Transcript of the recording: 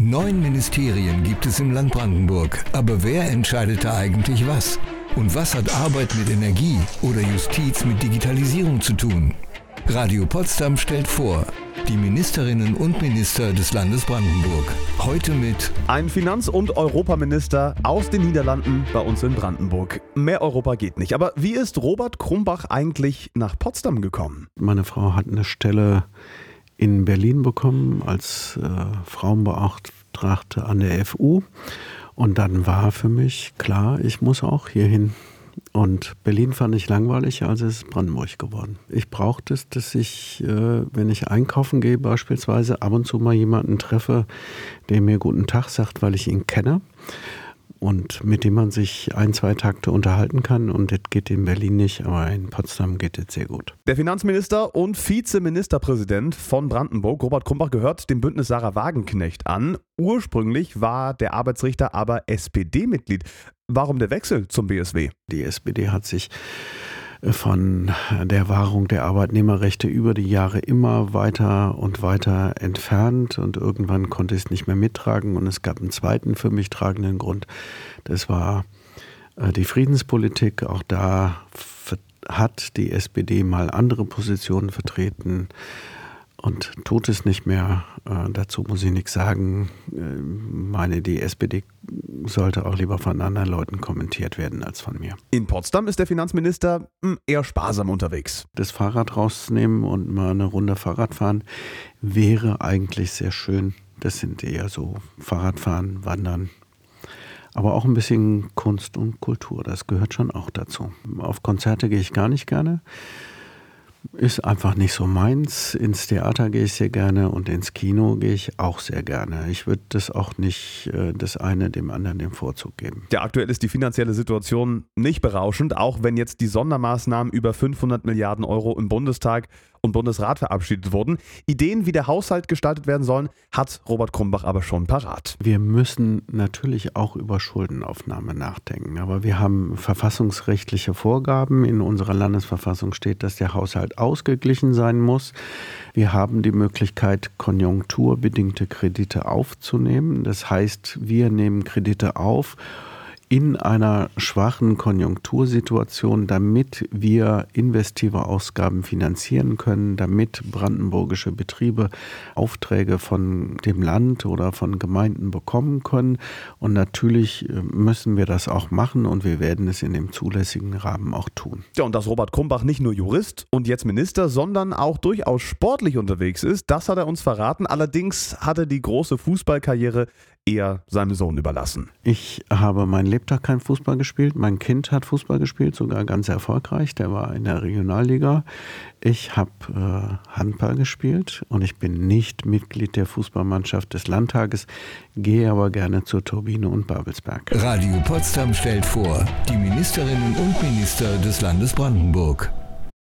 9 Ministerien gibt es im Land Brandenburg. Aber wer entscheidet da eigentlich was? Und was hat Arbeit mit Energie oder Justiz mit Digitalisierung zu tun? Radio Potsdam stellt vor, die Ministerinnen und Minister des Landes Brandenburg. Heute mit ein Finanz- und Europaminister aus den Niederlanden bei uns in Brandenburg. Mehr Europa geht nicht. Aber wie ist Robert Krumbach eigentlich nach Potsdam gekommen? Meine Frau hat eine Stelle in Berlin bekommen als Frauenbeauftragte an der FU. Und dann war für mich klar, ich muss auch hierhin. Und Berlin fand ich langweilig, also ist es Brandenburg geworden. Ich brauchte es, dass ich, wenn ich einkaufen gehe beispielsweise, ab und zu mal jemanden treffe, der mir guten Tag sagt, weil ich ihn kenne und mit dem man sich 1-2 Takte unterhalten kann. Und das geht in Berlin nicht, aber in Potsdam geht es sehr gut. Der Finanzminister und Vizeministerpräsident von Brandenburg, Robert Krumbach, gehört dem Bündnis Sarah Wagenknecht an. Ursprünglich war der Arbeitsrichter aber SPD-Mitglied. Warum der Wechsel zum BSW? Die SPD hat sich von der Wahrung der Arbeitnehmerrechte über die Jahre immer weiter und weiter entfernt und irgendwann konnte ich es nicht mehr mittragen und es gab einen zweiten für mich tragenden Grund. Das war die Friedenspolitik. Auch da hat die SPD mal andere Positionen vertreten und tut es nicht mehr. Dazu muss ich nichts sagen. Die SPD sollte auch lieber von anderen Leuten kommentiert werden als von mir. In Potsdam ist der Finanzminister eher sparsam unterwegs. Das Fahrrad rauszunehmen und mal eine Runde Fahrrad fahren wäre eigentlich sehr schön. Das sind eher so Fahrradfahren, Wandern. Aber auch ein bisschen Kunst und Kultur, das gehört schon auch dazu. Auf Konzerte gehe ich gar nicht gerne. Ist einfach nicht so meins. Ins Theater gehe ich sehr gerne und ins Kino gehe ich auch sehr gerne. Ich würde das auch nicht das eine dem anderen den Vorzug geben. Ja, aktuell ist die finanzielle Situation nicht berauschend, auch wenn jetzt die Sondermaßnahmen über 500 Milliarden Euro im Bundestag und Bundesrat verabschiedet wurden. Ideen, wie der Haushalt gestaltet werden sollen, hat Robert Krumbach aber schon parat. Wir müssen natürlich auch über Schuldenaufnahme nachdenken. Aber wir haben verfassungsrechtliche Vorgaben. In unserer Landesverfassung steht, dass der Haushalt ausgeglichen sein muss. Wir haben die Möglichkeit, konjunkturbedingte Kredite aufzunehmen. Das heißt, wir nehmen Kredite auf in einer schwachen Konjunktursituation, damit wir investive Ausgaben finanzieren können, damit brandenburgische Betriebe Aufträge von dem Land oder von Gemeinden bekommen können. Und natürlich müssen wir das auch machen und wir werden es in dem zulässigen Rahmen auch tun. Ja, und dass Robert Krumbach nicht nur Jurist und jetzt Minister, sondern auch durchaus sportlich unterwegs ist, das hat er uns verraten. Allerdings hat er die große Fußballkarriere eher seinem Sohn überlassen. Ich habe mein Lebtag kein Fußball gespielt. Mein Kind hat Fußball gespielt, sogar ganz erfolgreich. Der war in der Regionalliga. Ich habe Handball gespielt und ich bin nicht Mitglied der Fußballmannschaft des Landtages, gehe aber gerne zur Turbine und Babelsberg. Radio Potsdam stellt vor, die Ministerinnen und Minister des Landes Brandenburg.